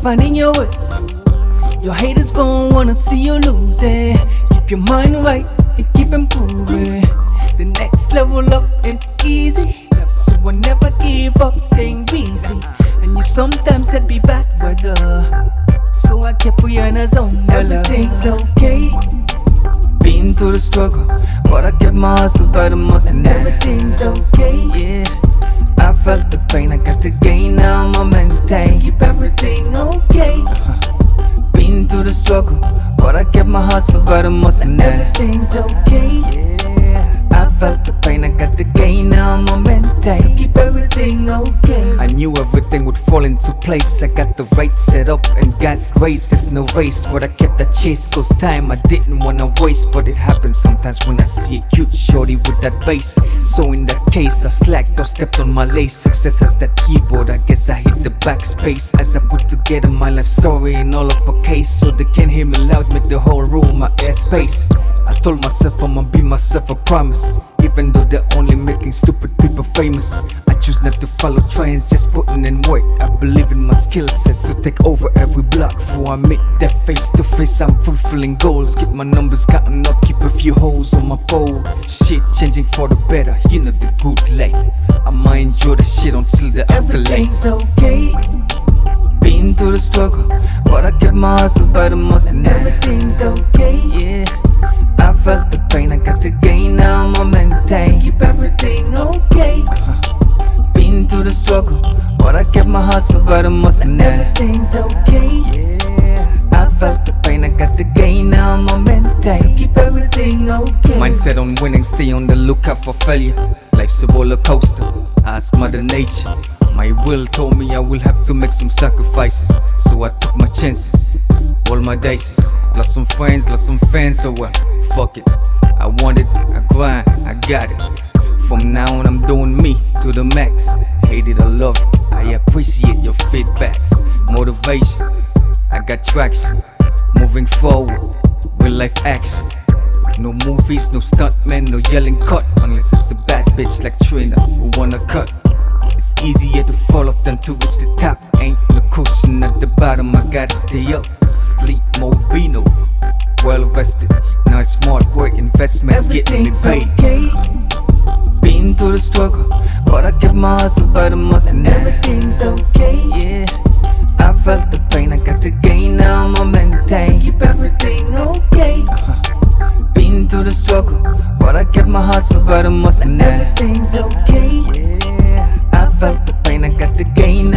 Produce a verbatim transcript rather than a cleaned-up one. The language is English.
finding your way. Your haters gon' wanna see you losing. Keep your mind right and keep improving. The next level up ain't easy, so I never give up, staying busy. And you sometimes said be bad weather, so I kept you in a zone. Everything's okay. Been through the struggle, but I kept my hustle by the muscle. And everything's okay, yeah. I felt the pain, I got the gain, now I'ma maintain. To keep everything okay. uh-huh. Been through the struggle, but I kept my hustle by the muscle. And everything's okay, yeah. I felt the pain, I got the gain, now I'ma maintain. To keep everything okay. I knew everything would fall into place. I got the right set up and God's grace. There's no race, but I kept that chase. Cause time I didn't wanna waste, but it happens sometimes when I see a cute shorty with that bass. So in that case I slacked or stepped on my lace. Success has that keyboard, I guess I hit the backspace. As I put together my life story in all uppercase, so they can hear me loud, make the whole room my airspace. I told myself I'ma be myself, I promise. Even though they're only making stupid people famous, I choose not to follow trends, just putting in work. I believe in my skill sets to take over every block. Before I meet that face to face, I'm fulfilling goals. Keep my numbers counting up, keep a few holes on my pole. Shit changing for the better, you know the good life. I'ma enjoy the shit until the afterlife. Everything's okay. Been through the struggle, but I kept my hustle by the muscle. And everything's okay, yeah. I felt the pain, I got the gain, now I'ma maintain. To keep everything okay. uh-huh. Been through the struggle, but I kept my hustle by the muscle. And everything's okay, yeah. I felt the pain, I got the gain, now I'ma maintain. To keep everything okay. Mindset on winning, stay on the lookout for failure. Life's a roller coaster, ask Mother Nature. My will told me I will have to make some sacrifices, so I took my chances, roll my dices. Lost some friends, lost some fans, so well, fuck it. I want it, I grind, I got it. From now on I'm doing me to the max. Hate it or love it, I appreciate your feedbacks. Motivation, I got traction. Moving forward, real life action. No movies, no stuntmen, no yelling cut. Unless it's a bad bitch like Trina who wanna cut. It's easier to fall off than to reach the top. Ain't no cushion at the bottom, I gotta stay up. Sleep mode been over, well vested. Now it's smart work, investments getting me paid. Okay. Been through the struggle, but I kept my hustle by the muscle. And everything's okay, yeah. I felt the pain, I got the gain, now I'ma maintain. To keep everything okay. uh-huh. Been through the struggle, but I kept my hustle by the muscle. And everything's okay, yeah. I felt the pain, I got the gain,